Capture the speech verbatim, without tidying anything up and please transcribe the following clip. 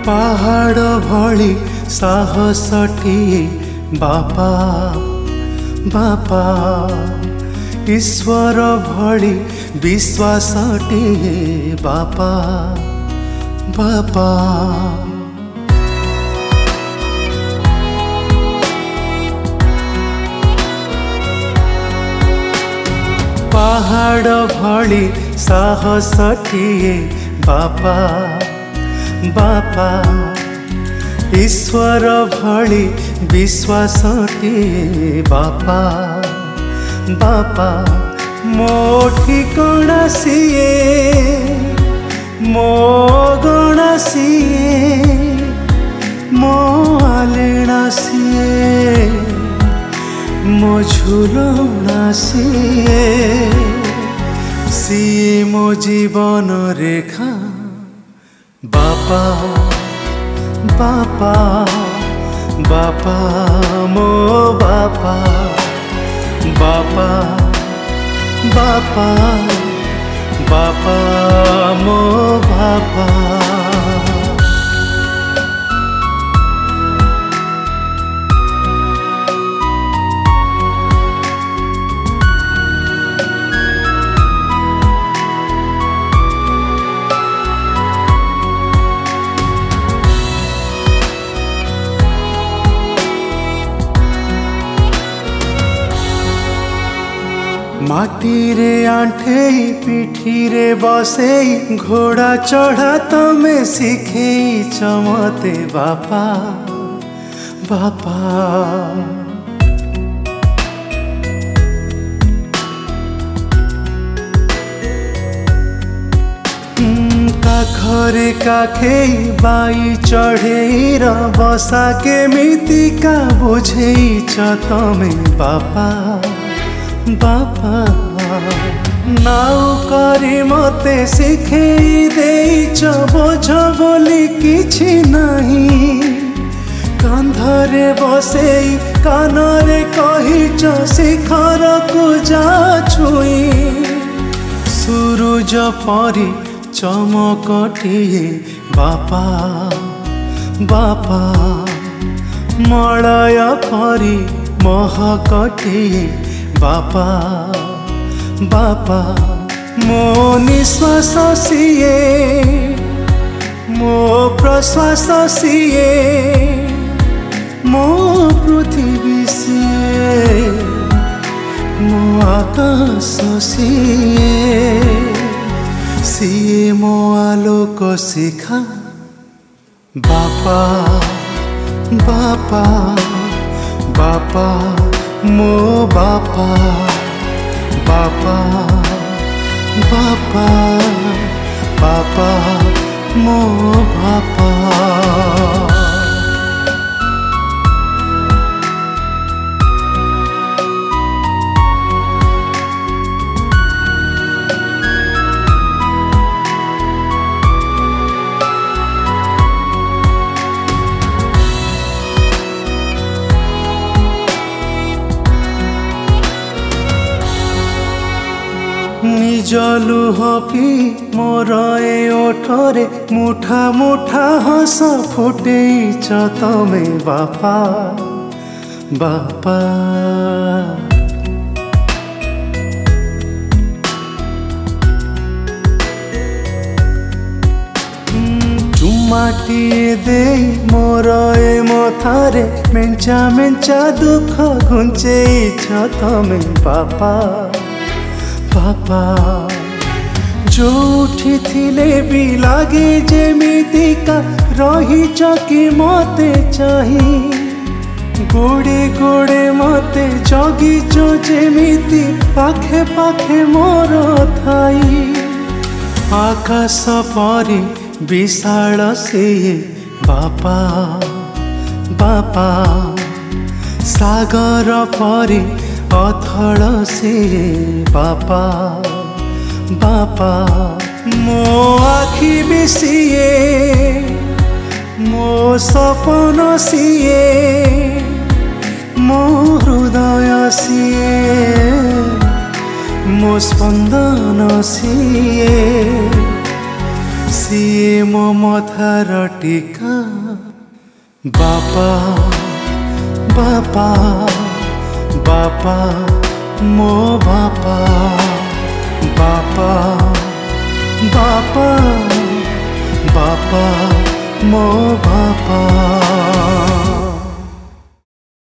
पहाड़ भली साहसटिए बापा बापा ईश्वर भली विश्वासटिए बापा बापा। पहाड़ भली साहसटिए बापा बापा ईश्वर भली विश्वासटिए बापा बापा। मो ठिकଣା सिए मो गणा सिए मो आलेणा सिए मो झुलणा सिए सिए मो जीवन रेखा बापा बापा बापा मो बापा बापा बापा बापा मो बापा। माटी रे आंठे पिठी रे बसे घोड़ा चढ़ा तमे शिखेइछ मते बापा बापा। काखरे काखेई बाई चढ़ेई र बसा केमितिका बुझेइछ तमे बापा बापा। नाउ करी मते शिखेई देइछ बोझ बोली किछि नाही कांधरे बसेई कानरे कहिछ शिखर को जा छुई। सूरज परी चमकटिए बापा बापा मलय परी महकटिए बापा बापा। मो निश्वास सिए मो प्रश्वास सिए मो पृथ्वी सिए मो आकाश सिए सिए मो आलोक शिखा बापा बापा बापा मो बापा बापा बापा बापा मो बापा। निज लुह पी मोर ए ओठरे मुठा मुठा हस फुटेइछ तमे बापा बापा। चुमाटिए देई मोर ए मथारे मेंचा मेंचा दुख घुंचेइछ तमे बापा बापा। जोठी थिले भी लागे जेमितिका रहिछ कि मते चाही गोड़े गोड़े मते जगिछ जेमिति पाखे पाखे मोर थाई। आकाश परी विशाल सिए बापा बापा सागर परी अथल सिए बापा बापा। मो आखि बिसिए मो सपन सिए मो हृदय सिए मो स्पंदन सिए सिए मो मथार टीका बापा बापा बापा मो बापा बापा बापा बापा मो बापा।